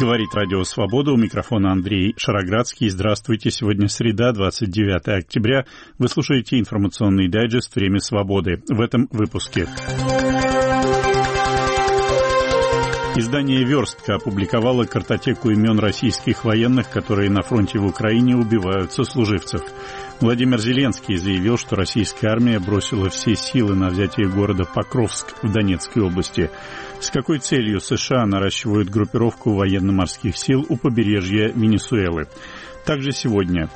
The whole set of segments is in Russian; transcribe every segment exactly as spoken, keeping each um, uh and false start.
Говорит Радио Свобода, у микрофона Андрей Шароградский. Здравствуйте, сегодня среда, двадцать девятое октября. Вы слушаете информационный дайджест «Время свободы». В этом выпуске. Издание «Верстка» опубликовало картотеку имен российских военных, которые на фронте в Украине убивают сослуживцев. Владимир Зеленский заявил, что российская армия бросила все силы на взятие города Покровск в Донецкой области. С какой целью США наращивают группировку военно-морских сил у побережья Венесуэлы? Также сегодня.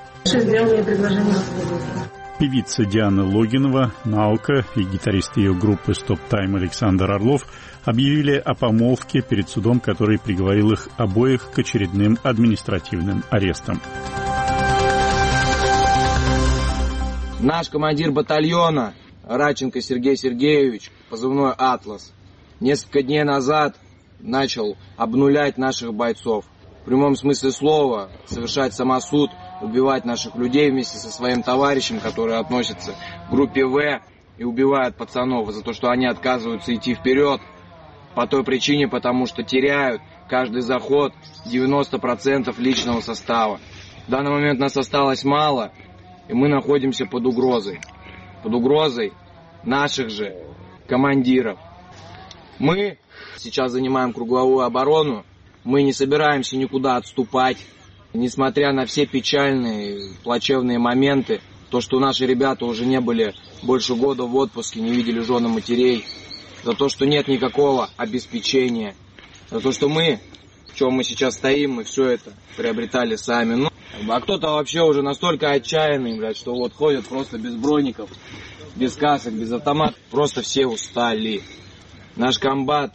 Певица Диана Логинова, Наука и гитарист ее группы «Стоп Тайм» Александр Орлов объявили о помолвке перед судом, который приговорил их обоих к очередным административным арестам. Наш командир батальона Радченко Сергей Сергеевич, позывной «Атлас», несколько дней назад начал обнулять наших бойцов. В прямом смысле слова совершать самосуд, убивать наших людей вместе со своим товарищем, который относится к группе В, и убивают пацанов за то, что они отказываются идти вперед. По той причине, потому что теряют каждый заход девяносто процентов личного состава. В данный момент нас осталось мало, и мы находимся под угрозой. Под угрозой наших же командиров. Мы сейчас занимаем круговую оборону, мы не собираемся никуда отступать. Несмотря на все печальные, плачевные моменты, то, что наши ребята уже не были больше года в отпуске, не видели жен и матерей, за то, что нет никакого обеспечения, за то, что мы, в чем мы сейчас стоим, мы все это приобретали сами. Ну, а кто-то вообще уже настолько отчаянный, блядь, что вот ходят просто без броников, без касок, без автоматов. Просто все устали. Наш комбат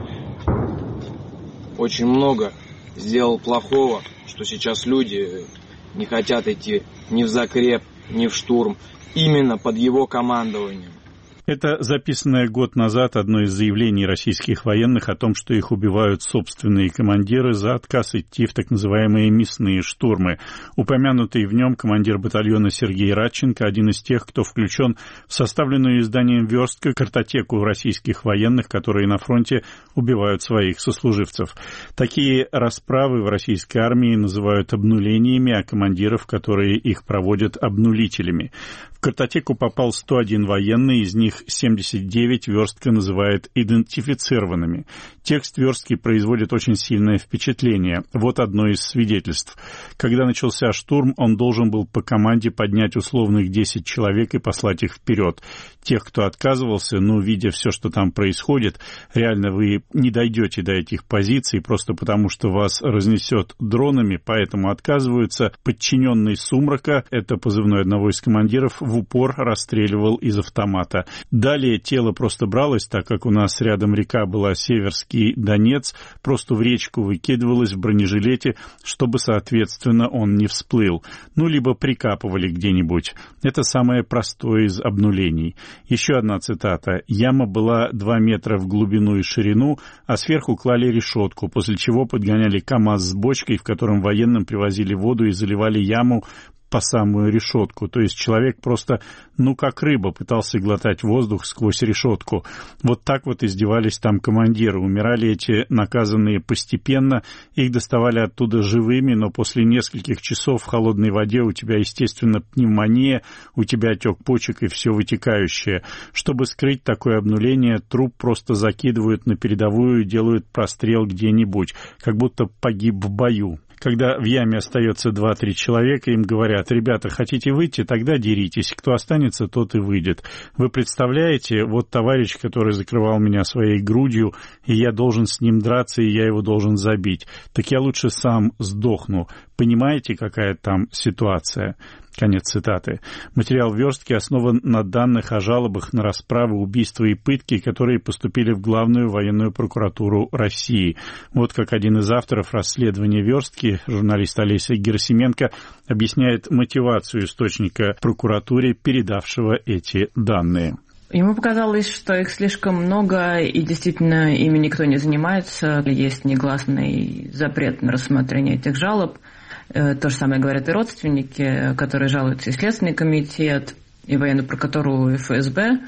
очень много сделал плохого, что сейчас люди не хотят идти ни в закреп, ни в штурм, именно под его командованием. Это записанное год назад одно из заявлений российских военных о том, что их убивают собственные командиры за отказ идти в так называемые мясные штурмы. Упомянутый в нем командир батальона Сергей Радченко, один из тех, кто включен в составленную изданием «Верстка» картотеку российских военных, которые на фронте убивают своих сослуживцев. Такие расправы в российской армии называют обнулениями, а командиров, которые их проводят, обнулителями. В картотеку попал сто один военный, из них семьдесят девять Верстка называет идентифицированными. Текст Верстки производит очень сильное впечатление. Вот одно из свидетельств. Когда начался штурм, он должен был по команде поднять условных десять человек и послать их вперед. Тех, кто отказывался, ну, видя все, что там происходит, реально вы не дойдете до этих позиций, просто потому что вас разнесет дронами, поэтому отказываются. Подчиненный Сумрака, это позывной одного из командиров, в упор расстреливал из автомата. Далее тело просто бралось, так как у нас рядом река была Северский Донец, просто в речку выкидывалось в бронежилете, чтобы, соответственно, он не всплыл. Ну, либо прикапывали где-нибудь. Это самое простое из обнулений. Еще одна цитата. «Яма была два метра в глубину и ширину, а сверху клали решетку, после чего подгоняли КАМАЗ с бочкой, в котором военным привозили воду и заливали яму по самую решетку». То есть человек просто, ну как рыба, пытался глотать воздух сквозь решетку. Вот так вот издевались там командиры. Умирали эти наказанные постепенно, их доставали оттуда живыми, но после нескольких часов в холодной воде у тебя, естественно, пневмония, у тебя отек почек и все вытекающее. Чтобы скрыть такое обнуление, труп просто закидывают на передовую и делают прострел где-нибудь, как будто погиб в бою. Когда в яме остается два-три человека, им говорят: ребята, хотите выйти, тогда деритесь, кто останется, тот и выйдет. Вы представляете, вот товарищ, который закрывал меня своей грудью, и я должен с ним драться, и я его должен забить. Так я лучше сам сдохну. Понимаете, какая там ситуация? Конец цитаты. Материал «Верстки» основан на данных о жалобах на расправы, убийства и пытки, которые поступили в Главную военную прокуратуру России. Вот как один из авторов расследования «Верстки», журналист Олеся Герасименко, объясняет мотивацию источника прокуратуре, передавшего эти данные. Ему показалось, что их слишком много, и действительно ими никто не занимается. Есть негласный запрет на рассмотрение этих жалоб. То же самое говорят и родственники, которые жалуются, и Следственный комитет, и военную прокуратуру, и эф эс бэ.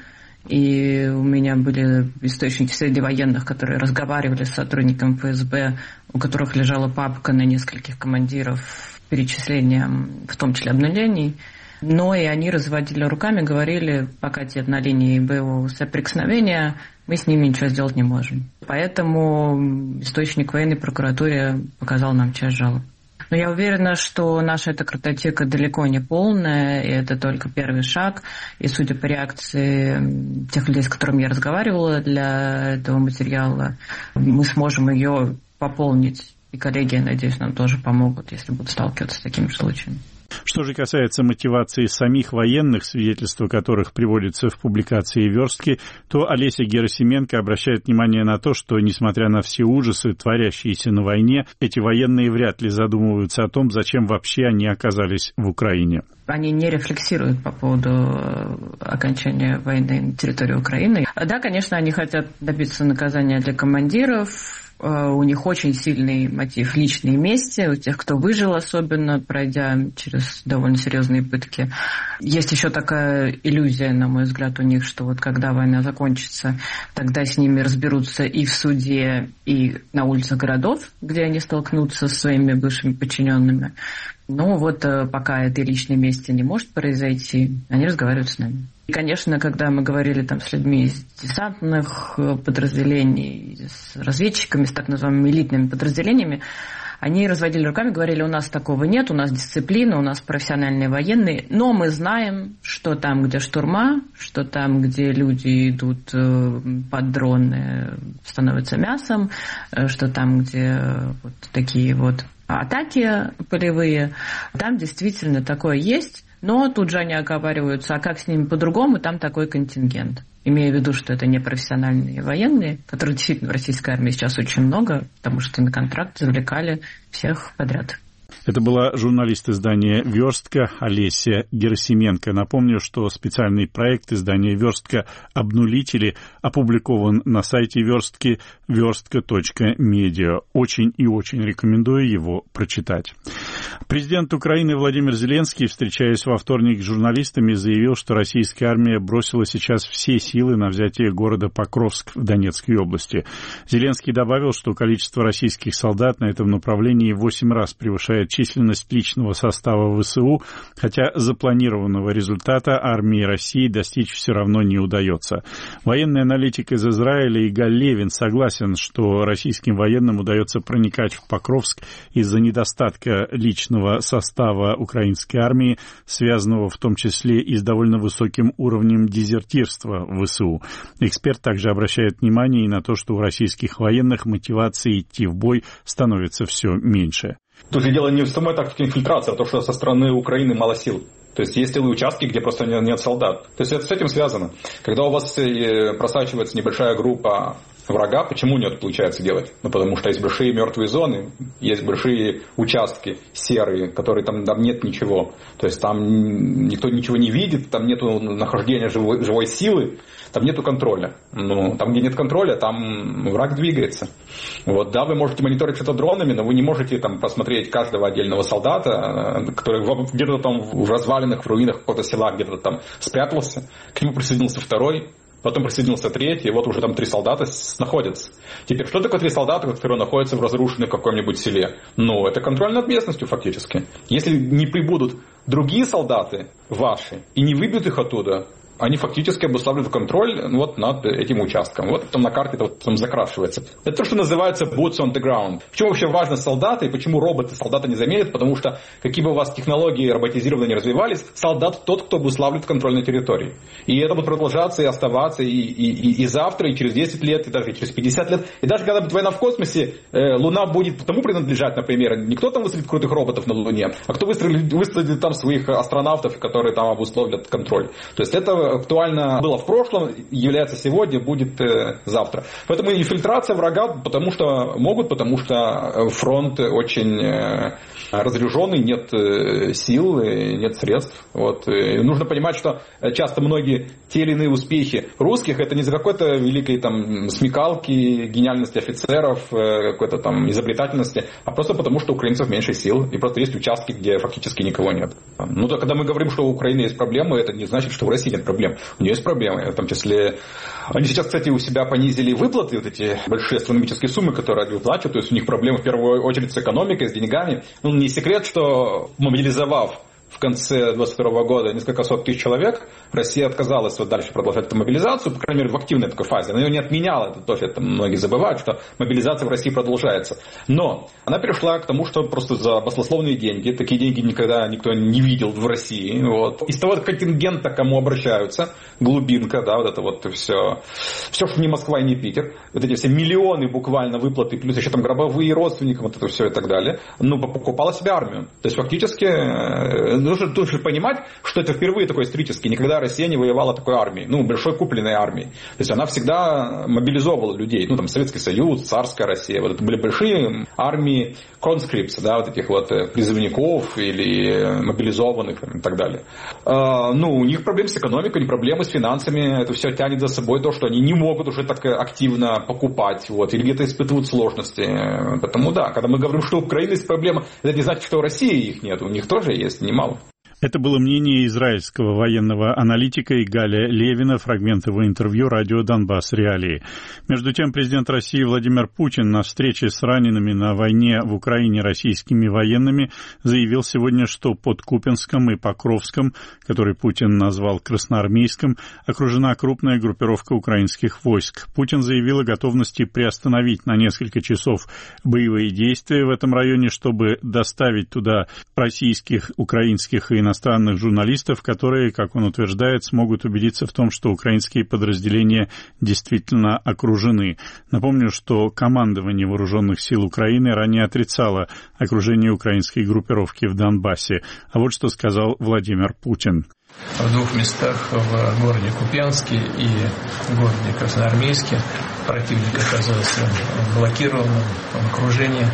И у меня были источники среди военных, которые разговаривали с сотрудником эф эс бэ, у которых лежала папка на нескольких командиров с перечислением, в том числе обнулений. Но и они разводили руками, говорили, пока те на линии боевого соприкосновения, мы с ними ничего сделать не можем. Поэтому источник военной прокуратуры показал нам часть жалоб. Но я уверена, что наша эта картотека далеко не полная, и это только первый шаг. И судя по реакции тех людей, с которыми я разговаривала для этого материала, мы сможем ее пополнить. И коллеги, я надеюсь, нам тоже помогут, если будут сталкиваться с такими случаями. Что же касается мотивации самих военных, свидетельства которых приводятся в публикации «Верстки», то Олеся Герасименко обращает внимание на то, что, несмотря на все ужасы, творящиеся на войне, эти военные вряд ли задумываются о том, зачем вообще они оказались в Украине. Они не рефлексируют по поводу окончания войны на территории Украины. Да, конечно, они хотят добиться наказания для командиров. У них очень сильный мотив личной мести, у тех, кто выжил, особенно пройдя через довольно серьезные пытки. Есть еще такая иллюзия, на мой взгляд, у них, что вот когда война закончится, тогда с ними разберутся и в суде, и на улицах городов, где они столкнутся со своими бывшими подчиненными. Но вот пока этой личной мести не может произойти, они разговаривают с нами. И, конечно, когда мы говорили там с людьми из десантных подразделений, с разведчиками, с так называемыми элитными подразделениями, они разводили руками, говорили, у нас такого нет, у нас дисциплина, у нас профессиональные военные, но мы знаем, что там, где штурма, что там, где люди идут под дроны, становятся мясом, что там, где вот такие вот атаки полевые, там действительно такое есть. Но тут же они оговариваются, а как с ними по-другому, там такой контингент. Имея в виду, что это не профессиональные военные, которые действительно в российской армии сейчас очень много, потому что на контракт завлекали всех подряд. Это была журналист издания «Верстка» Олеся Герасименко. Напомню, что специальный проект издания «Верстка. Обнулители» опубликован на сайте «Верстки» верстка точка медиа. Очень и очень рекомендую его прочитать. Президент Украины Владимир Зеленский, встречаясь во вторник с журналистами, заявил, что российская армия бросила сейчас все силы на взятие города Покровск в Донецкой области. Зеленский добавил, что количество российских солдат на этом направлении в восемь раз превышает численность личного состава ВСУ, хотя запланированного результата армии России достичь все равно не удается. Военный аналитик из Израиля Игаль Левин согласен, что российским военным удается проникать в Покровск из-за недостатка личного состава украинской армии, связанного в том числе и с довольно высоким уровнем дезертирства в ВСУ. Эксперт также обращает внимание и на то, что у российских военных мотивации идти в бой становится все меньше. Тут дело не в самой тактике инфильтрации, а то, что со стороны Украины мало сил. То есть есть целые участки, где просто нет солдат. То есть это с этим связано. Когда у вас просачивается небольшая группа врага, почему не получается делать? Ну, потому что есть большие мертвые зоны, есть большие участки серые, которые там, там нет ничего. То есть там никто ничего не видит, там нет нахождения живой, живой силы, там нет контроля. Ну, там, где нет контроля, там враг двигается. Вот, да, вы можете мониторить это дронами, но вы не можете там посмотреть каждого отдельного солдата, который где-то там в развалинах, в руинах какого-то села где-то там спрятался, к нему присоединился второй, потом присоединился третий, и вот уже там три солдата находятся. Теперь, что такое три солдата, которые находятся в разрушенном каком-нибудь селе? Ну, это контроль над местностью фактически. Если не прибудут другие солдаты ваши и не выбьют их оттуда, они фактически обуславливают контроль вот над этим участком. Вот там на карте это вот там закрашивается. Это то, что называется boots on the ground. Почему вообще важны солдаты и почему роботы солдата не заменят? Потому что какие бы у вас технологии роботизированно не развивались, солдат тот, кто обуславливает контроль на территории. И это будет продолжаться и оставаться и, и, и, и завтра, и через десять лет, и даже через пятьдесят лет. И даже когда будет война в космосе, э, Луна будет тому принадлежать, например, не кто там высадит крутых роботов на Луне, а кто высадит, высадит там своих астронавтов, которые там обусловят контроль. То есть это актуально было в прошлом, является сегодня, будет э, завтра. Поэтому инфильтрация врага, потому что могут, потому что фронт очень э, разряженный, нет э, сил, э, нет средств. Вот. И нужно понимать, что часто многие те или иные успехи русских, это не за какой-то великой там смекалки, гениальности офицеров, э, какой-то там изобретательности, а просто потому, что у украинцев меньше сил, и просто есть участки, где фактически никого нет. Ну, то когда мы говорим, что у Украины есть проблемы, это не значит, что в России нет проблем. проблем. У нее есть проблемы, в том числе... Они сейчас, кстати, у себя понизили выплаты, вот эти большие астрономические суммы, которые они выплачивают, то есть у них проблемы в первую очередь с экономикой, с деньгами. Ну, не секрет, что мобилизовав в конце двадцать второго года несколько сот тысяч человек, Россия отказалась вот дальше продолжать эту мобилизацию, по крайней мере, в активной такой фазе. Она ее не отменяла, это тоже это многие забывают, что мобилизация в России продолжается. Но она перешла к тому, что просто за баснословные деньги, такие деньги никогда никто не видел в России. Вот. Из того контингента, к кому обращаются, глубинка, да, вот это вот все, все, что не Москва и не Питер, вот эти все миллионы буквально выплаты, плюс еще там гробовые родственникам, вот это все и так далее, ну, покупала себе армию. То есть фактически нужно, нужно понимать, что это впервые такой исторически. Никогда Россия не воевала такой армией, ну, большой купленной армией. То есть она всегда мобилизовывала людей. Ну, там, Советский Союз, царская Россия. Вот это были большие армии conscripts, да, вот этих вот призывников или мобилизованных и так далее. А, ну, у них проблемы с экономикой, у них проблемы с финансами. Это все тянет за собой то, что они не могут уже так активно покупать, вот, или где-то испытывают сложности. Поэтому, да, когда мы говорим, что у Украины есть проблема, это не значит, что у России их нет. У них тоже есть немало. Это было мнение израильского военного аналитика Игаля Левина, фрагмент его интервью радио «Донбасс. Реалии». Между тем, президент России Владимир Путин на встрече с ранеными на войне в Украине российскими военными заявил сегодня, что под Купянском и Покровском, который Путин назвал Красноармейском, окружена крупная группировка украинских войск. Путин заявил о готовности приостановить на несколько часов боевые действия в этом районе, чтобы доставить туда российских, украинских и иностранных иностранных журналистов, которые, как он утверждает, смогут убедиться в том, что украинские подразделения действительно окружены. Напомню, что командование Вооруженных сил Украины ранее отрицало окружение украинской группировки в Донбассе. А вот что сказал Владимир Путин. В двух местах, в городе Купянске и в городе Красноармейске, противник оказался блокированным в окружении.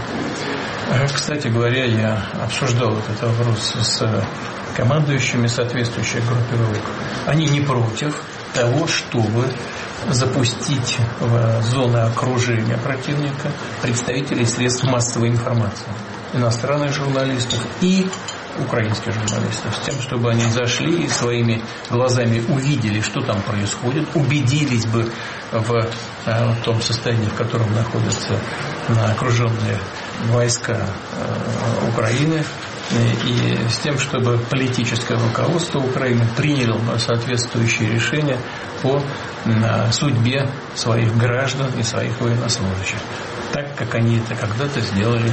Кстати говоря, я обсуждал этот вопрос с командующими соответствующих группировок. Они не против того, чтобы запустить в зоны окружения противника представителей средств массовой информации, иностранных журналистов и украинских журналистов, с тем, чтобы они зашли и своими глазами увидели, что там происходит, убедились бы в, в том состоянии, в котором находятся окруженные войска Украины, и с тем, чтобы политическое руководство Украины приняло соответствующие решения по судьбе своих граждан и своих военнослужащих, так как они это когда-то сделали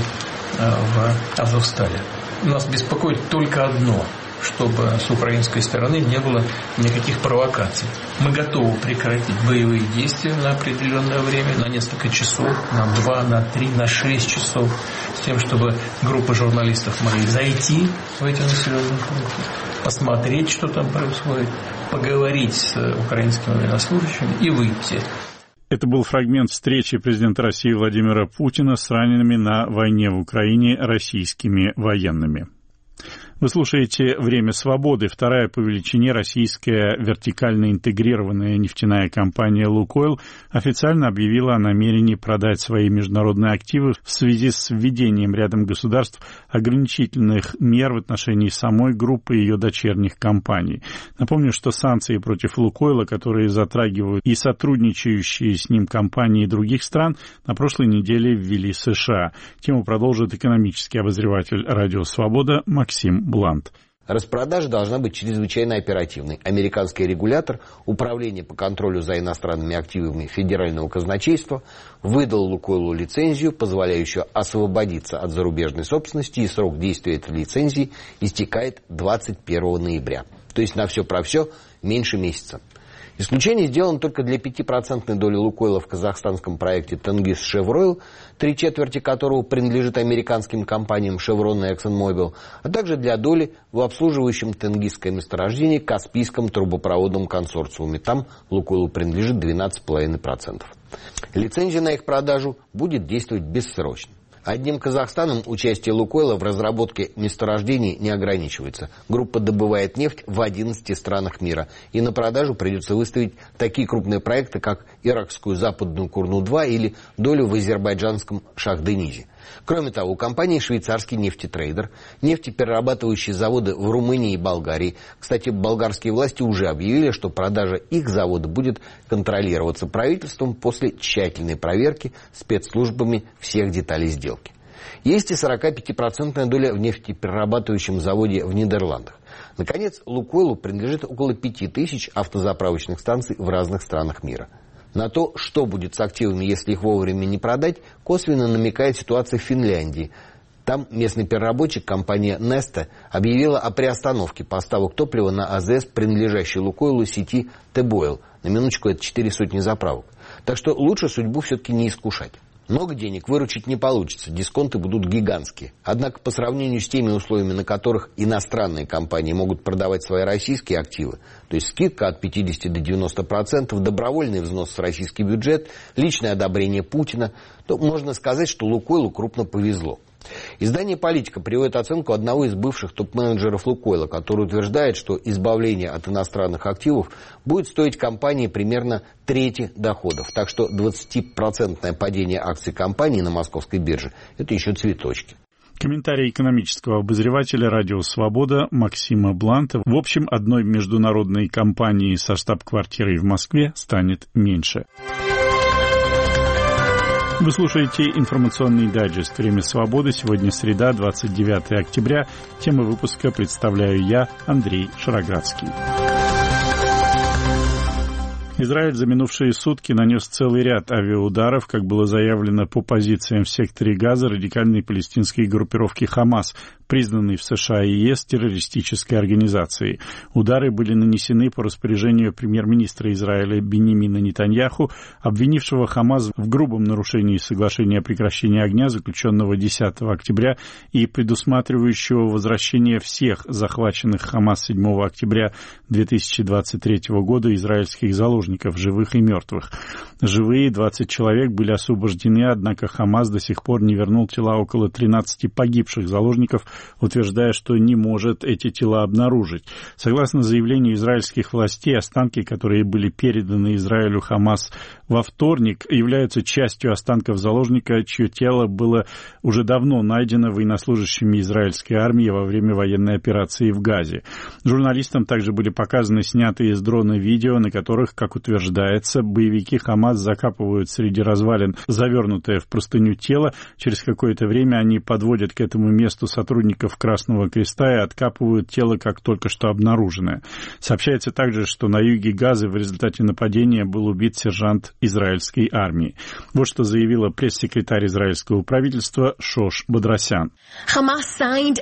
в Азовстале. Нас беспокоит только одно, чтобы с украинской стороны не было никаких провокаций. Мы готовы прекратить боевые действия на определенное время, на несколько часов, на два, на три, на шесть часов, с тем, чтобы группы журналистов могли зайти в эти населенные пункты, посмотреть, что там происходит, поговорить с украинскими военнослужащими и выйти. Это был фрагмент встречи президента России Владимира Путина с ранеными на войне в Украине российскими военными. Вы слушаете «Время свободы». Вторая по величине российская вертикально интегрированная нефтяная компания «Лукойл» официально объявила о намерении продать свои международные активы в связи с введением рядом государств ограничительных мер в отношении самой группы и ее дочерних компаний. Напомню, что санкции против «Лукойла», которые затрагивают и сотрудничающие с ним компании других стран, на прошлой неделе ввели США. Тему продолжит экономический обозреватель «Радио Свобода» Максим Блант. Распродажа должна быть чрезвычайно оперативной. Американский регулятор, Управление по контролю за иностранными активами Федерального казначейства, выдал «Лукойлу» лицензию, позволяющую освободиться от зарубежной собственности, и срок действия этой лицензии истекает двадцать первого ноября. То есть на все про все меньше месяца. Исключение сделано только для пятипроцентной доли «Лукойла» в казахстанском проекте «Тенгиз-Шевройл», три четверти которого принадлежит американским компаниям «Шеврон» и «Эксонмобил», а также для доли в обслуживающем тенгизское месторождение Каспийском трубопроводном консорциуме. Там «Лукойлу» принадлежит двенадцать целых пять десятых процента. Лицензия на их продажу будет действовать бессрочно. Одним Казахстаном участие «Лукойла» в разработке месторождений не ограничивается. Группа добывает нефть в одиннадцати странах мира. И на продажу придется выставить такие крупные проекты, как иракскую западную Курну-два или долю в азербайджанском Шахденизе. Кроме того, у компании швейцарский нефтетрейдер, нефтеперерабатывающие заводы в Румынии и Болгарии. Кстати, болгарские власти уже объявили, что продажа их завода будет контролироваться правительством после тщательной проверки спецслужбами всех деталей сделки. Есть и сорокапятипроцентная доля в нефтеперерабатывающем заводе в Нидерландах. Наконец, «Лукойлу» принадлежит около пяти тысяч автозаправочных станций в разных странах мира. На то, что будет с активами, если их вовремя не продать, косвенно намекает ситуация в Финляндии. Там местный переработчик, компания Neste, объявила о приостановке поставок топлива на АЗС, принадлежащей «Лукойлу» сети T-Boil. На минуточку, это четыре сотни заправок. Так что лучше судьбу все-таки не искушать. Много денег выручить не получится, дисконты будут гигантские. Однако по сравнению с теми условиями, на которых иностранные компании могут продавать свои российские активы, то есть скидка от пятидесяти до девяноста процентов, добровольный взнос в российский бюджет, личное одобрение Путина, то можно сказать, что «Лукойлу» крупно повезло. Издание «Политика» приводит оценку одного из бывших топ-менеджеров «Лукойла», который утверждает, что избавление от иностранных активов будет стоить компании примерно трети доходов. Так что двадцатипроцентное падение акций компании на московской бирже – это еще цветочки. Комментарий экономического обозревателя «Радио Свобода» Максима Бланта. В общем, одной международной компании со штаб-квартирой в Москве станет меньше. Вы слушаете информационный дайджест «Время свободы». Сегодня среда, двадцать девятое октября. Тему выпуска представляю я, Андрей Шароградский. Израиль за минувшие сутки нанес целый ряд авиаударов, как было заявлено, по позициям в секторе Газа радикальной палестинской группировки «Хамас», признанной в США и ЕС террористической организацией. Удары были нанесены по распоряжению премьер-министра Израиля Биньямина Нетаньяху, обвинившего «Хамас» в грубом нарушении соглашения о прекращении огня, заключенного десятого октября, и предусматривающего возвращение всех захваченных «Хамас» седьмого октября две тысячи двадцать третьего года израильских заложников, живых и мертвых. Живые двадцать человек были освобождены, однако «Хамас» до сих пор не вернул тела около тринадцати погибших заложников, утверждая, что не может эти тела обнаружить. Согласно заявлению израильских властей, останки, которые были переданы Израилю «Хамас» во вторник, являются частью останков заложника, чье тело было уже давно найдено военнослужащими израильской армии во время военной операции в Газе. Журналистам также были показаны снятые с дрона видео, на которых, как утверждается, боевики «Хамас» закапывают среди развалин завернутое в простыню тело. Через какое-то время они подводят к этому месту сотрудников Красного Креста и откапывают тело, как только что обнаруженное. Сообщается также, что на юге Газы в результате нападения был убит сержант израильской армии. Вот что заявила пресс-секретарь израильского правительства Шош Бадрасян. Хамас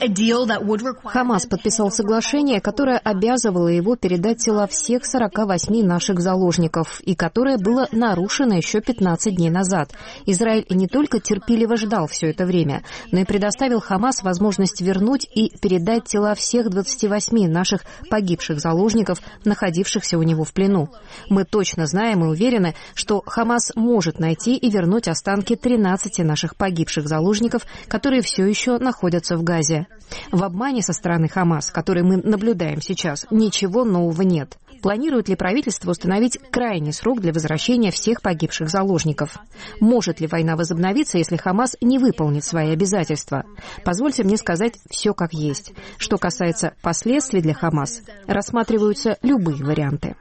подписал соглашение, которое обязывало его передать тела всех сорока восьми наших заложников, и которое было нарушено еще пятнадцать дней назад. Израиль не только терпеливо ждал все это время, но и предоставил Хамас возможность вернуть и передать тела всех двадцати восьми наших погибших заложников, находившихся у него в плену. Мы точно знаем и уверены, что Хамас может найти и вернуть останки тринадцати наших погибших заложников, которые все еще находятся в Газе. В обмане со стороны Хамас, который мы наблюдаем сейчас, ничего нового нет. Планирует ли правительство установить крайний срок для возвращения всех погибших заложников? Может ли война возобновиться, если Хамас не выполнит свои обязательства? Позвольте мне сказать все как есть. Что касается последствий для Хамас, рассматриваются любые варианты.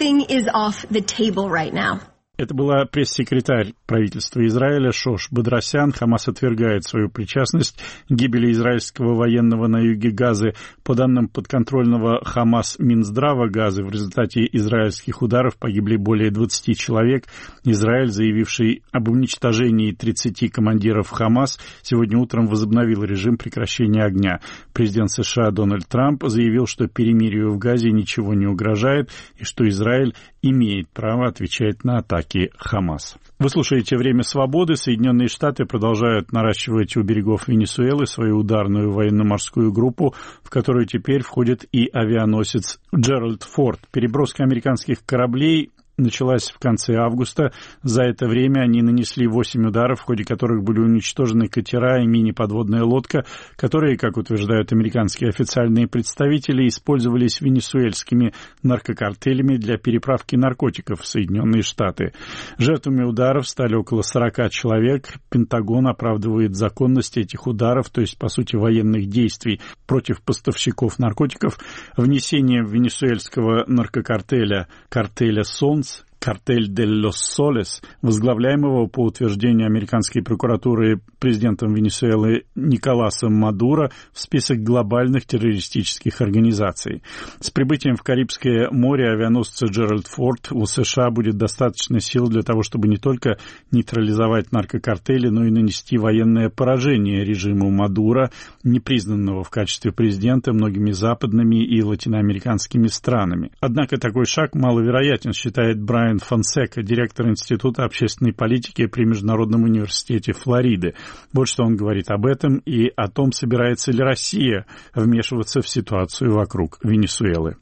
Это была пресс-секретарь правительства Израиля Шош Бадрасян. Хамас отвергает свою причастность к гибели израильского военного на юге Газы. По данным подконтрольного Хамас Минздрава Газы, в результате израильских ударов погибли более двадцати человек. Израиль, заявивший об уничтожении тридцати командиров Хамас, сегодня утром возобновил режим прекращения огня. Президент США Дональд Трамп заявил, что перемирию в Газе ничего не угрожает и что Израиль имеет право отвечать на атаки Хамас. Вы слушаете «Время свободы». Соединенные Штаты продолжают наращивать у берегов Венесуэлы свою ударную военно-морскую группу, в которую теперь входит и авианосец Джеральд Форд. Переброска американских кораблей началась в конце августа. За это время они нанесли восемь ударов, в ходе которых были уничтожены катера и мини-подводная лодка, которые, как утверждают американские официальные представители, использовались венесуэльскими наркокартелями для переправки наркотиков в Соединенные Штаты. Жертвами ударов стали около сорока человек. Пентагон оправдывает законность этих ударов, то есть, по сути, военных действий против поставщиков наркотиков, внесением венесуэльского наркокартеля, картеля «Солнц», картель «Де лос Солес», возглавляемого по утверждению американской прокуратуры президентом Венесуэлы Николасом Мадуро в список глобальных террористических организаций. С прибытием в Карибское море авианосца Джеральд Форд у США будет достаточно сил для того, чтобы не только нейтрализовать наркокартели, но и нанести военное поражение режиму Мадуро, непризнанного в качестве президента многими западными и латиноамериканскими странами. Однако такой шаг маловероятен, считает Брайан Фонсека, директор Института общественной политики при Международном университете Флориды. Вот что он говорит об этом и о том, собирается ли Россия вмешиваться в ситуацию вокруг Венесуэлы.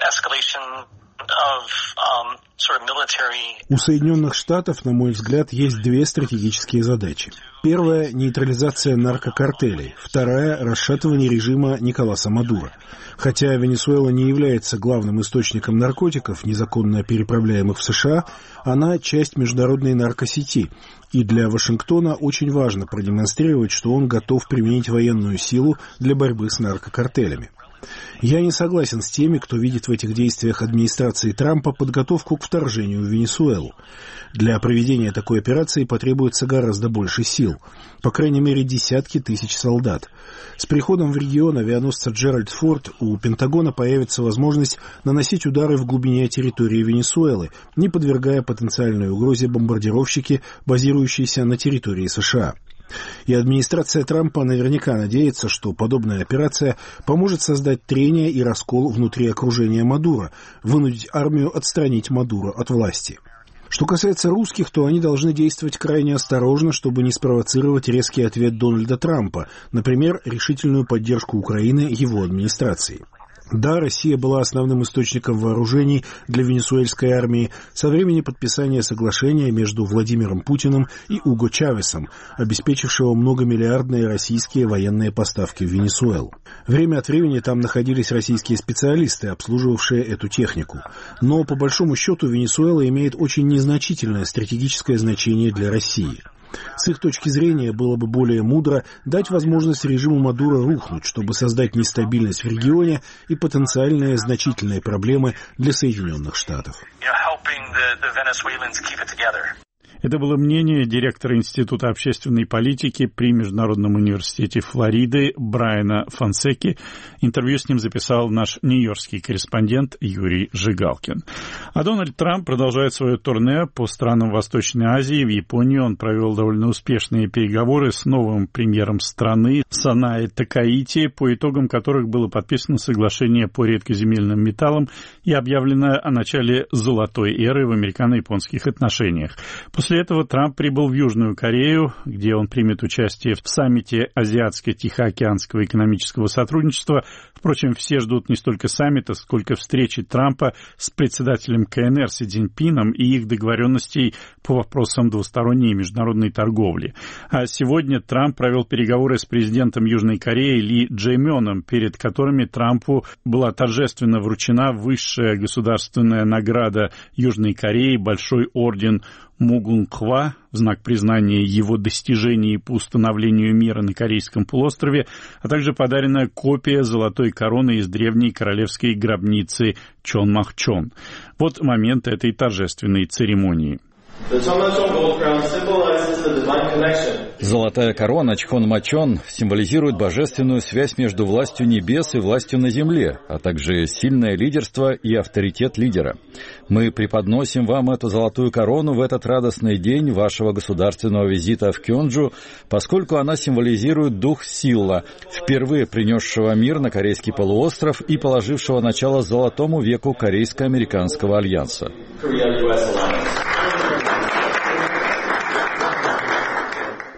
У Соединенных Штатов, на мой взгляд, есть две стратегические задачи. Первая – нейтрализация наркокартелей. Вторая – расшатывание режима Николаса Мадуро. Хотя Венесуэла не является главным источником наркотиков, незаконно переправляемых в США, она часть международной наркосети. И для Вашингтона очень важно продемонстрировать, что он готов применить военную силу для борьбы с наркокартелями. Я не согласен с теми, кто видит в этих действиях администрации Трампа подготовку к вторжению в Венесуэлу. Для проведения такой операции потребуется гораздо больше сил, по крайней мере десятки тысяч солдат. С приходом в регион авианосца Джеральд Форд у Пентагона появится возможность наносить удары в глубине территории Венесуэлы, не подвергая потенциальной угрозе бомбардировщики, базирующиеся на территории США. И администрация Трампа наверняка надеется, что подобная операция поможет создать трение и раскол внутри окружения Мадуро, вынудить армию отстранить Мадуро от власти. Что касается русских, то они должны действовать крайне осторожно, чтобы не спровоцировать резкий ответ Дональда Трампа, например, решительную поддержку Украины его администрации. Да, Россия была основным источником вооружений для венесуэльской армии со времени подписания соглашения между Владимиром Путиным и Уго Чавесом, обеспечившего многомиллиардные российские военные поставки в Венесуэлу. Время от времени там находились российские специалисты, обслуживавшие эту технику. Но, по большому счету, Венесуэла имеет очень незначительное стратегическое значение для России. С их точки зрения было бы более мудро дать возможность режиму Мадуро рухнуть, чтобы создать нестабильность в регионе и потенциальные значительные проблемы для Соединенных Штатов. Это было мнение директора Института общественной политики при Международном университете Флориды Брайана Фонсеки. Интервью с ним записал наш нью-йоркский корреспондент Юрий Жигалкин. А Дональд Трамп продолжает свое турне по странам Восточной Азии. В Японии он провел довольно успешные переговоры с новым премьером страны Санаэ Такаити, по итогам которых было подписано соглашение по редкоземельным металлам и объявлено о начале золотой эры в американо-японских отношениях. После этого Трамп прибыл в Южную Корею, где он примет участие в саммите Азиатско-Тихоокеанского экономического сотрудничества. Впрочем, все ждут не столько саммита, сколько встречи Трампа с председателем КНР Си Цзиньпином и их договоренностей по вопросам двусторонней и международной торговли. А сегодня Трамп провел переговоры с президентом Южной Кореи Ли Джэ-мёном, перед которыми Трампу была торжественно вручена высшая государственная награда Южной Кореи, Большой орден Мугунхва, в знак признания его достижений по установлению мира на Корейском полуострове, а также подаренная копия золотой короны из древней королевской гробницы Чонмахчон. Вот момент этой торжественной церемонии. Золотая корона Чхонмачон символизирует божественную связь между властью небес и властью на земле, а также сильное лидерство и авторитет лидера. Мы преподносим вам эту золотую корону в этот радостный день вашего государственного визита в Кёнджу, поскольку она символизирует дух Силла, впервые принесшего мир на Корейский полуостров и положившего начало золотому веку Корейско-американского альянса.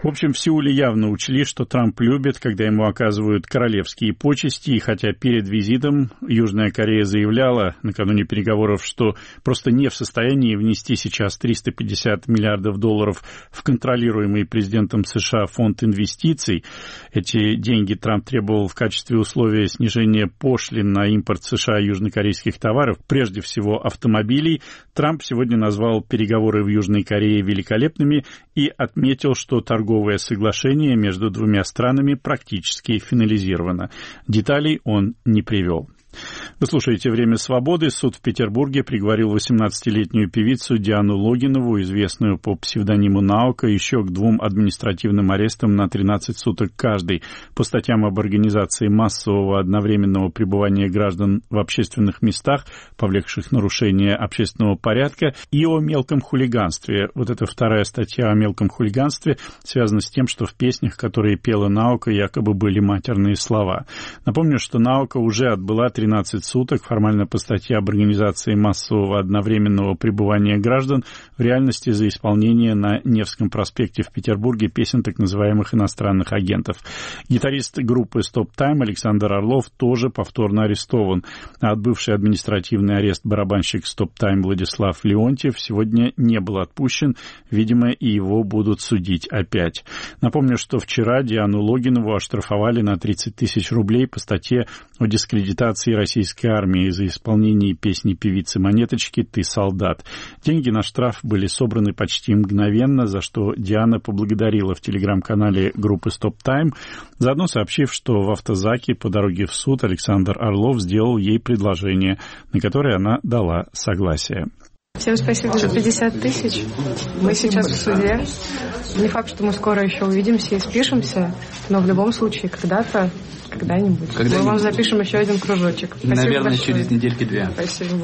В общем, в Сеуле явно учли, что Трамп любит, когда ему оказывают королевские почести, и хотя перед визитом Южная Корея заявляла накануне переговоров, что просто не в состоянии внести сейчас триста пятьдесят миллиардов долларов в контролируемый президентом США фонд инвестиций. Эти деньги Трамп требовал в качестве условия снижения пошлин на импорт США южнокорейских товаров, прежде всего автомобилей. Трамп сегодня назвал переговоры в Южной Корее великолепными и отметил, что торговое соглашение между двумя странами практически финализировано. Деталей он не привел. Вы слушаете «Время свободы». Суд в Петербурге приговорил восемнадцатилетнюю певицу Диану Логинову, известную по псевдониму Наока, еще к двум административным арестам на тринадцать суток каждый по статьям об организации массового одновременного пребывания граждан в общественных местах, повлекших нарушение общественного порядка, и о мелком хулиганстве. Вот эта вторая статья о мелком хулиганстве связана с тем, что в песнях, которые пела Наока, якобы были матерные слова. Напомню, что Наока уже отбыла тринадцать суток формально по статье об организации массового одновременного пребывания граждан, в реальности за исполнение на Невском проспекте в Петербурге песен так называемых иностранных агентов. Гитарист группы Stop Time Александр Орлов тоже повторно арестован. А отбывший административный арест барабанщик Stop Time Владислав Леонтьев сегодня не был отпущен. Видимо, и его будут судить опять. Напомню, что вчера Диану Логинову оштрафовали на тридцать тысяч рублей по статье о дискредитации российской армии за исполнение песни певицы Монеточки «Ты солдат». Деньги на штраф были собраны почти мгновенно, за что Диана поблагодарила в телеграм-канале группы Stop Time, заодно сообщив, что в автозаке по дороге в суд Александр Орлов сделал ей предложение, на которое она дала согласие. Всем спасибо за пятьдесят тысяч. Мы сейчас в суде. Не факт, что мы скоро еще увидимся и спишемся, но в любом случае когда-то, когда-нибудь, когда-нибудь. Мы вам запишем еще один кружочек. Спасибо. Наверное, большое. Через недельки-две. Спасибо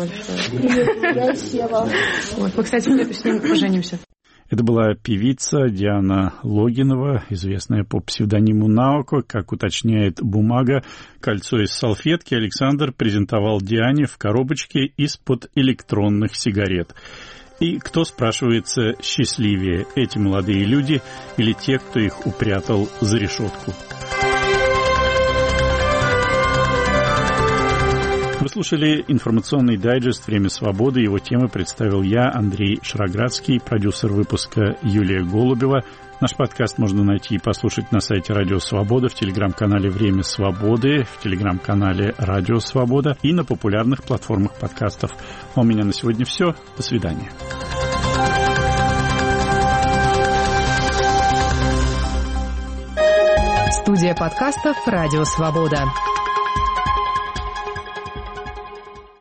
большое. Вот, мы, кстати, где-то с ним поженимся. Это была певица Диана Логинова, известная по псевдониму Наоко. Как уточняет бумага, кольцо из салфетки Александр презентовал Диане в коробочке из-под электронных сигарет. И кто, спрашивается, счастливее, эти молодые люди или те, кто их упрятал за решетку? Вы слушали информационный дайджест «Время свободы». Его темы представил я, Андрей Шароградский, продюсер выпуска Юлия Голубева. Наш подкаст можно найти и послушать на сайте Радио Свобода, в телеграм-канале «Время свободы», в телеграм-канале «Радио Свобода» и на популярных платформах подкастов. А у меня на сегодня все. До свидания. Студия подкастов «Радио Свобода».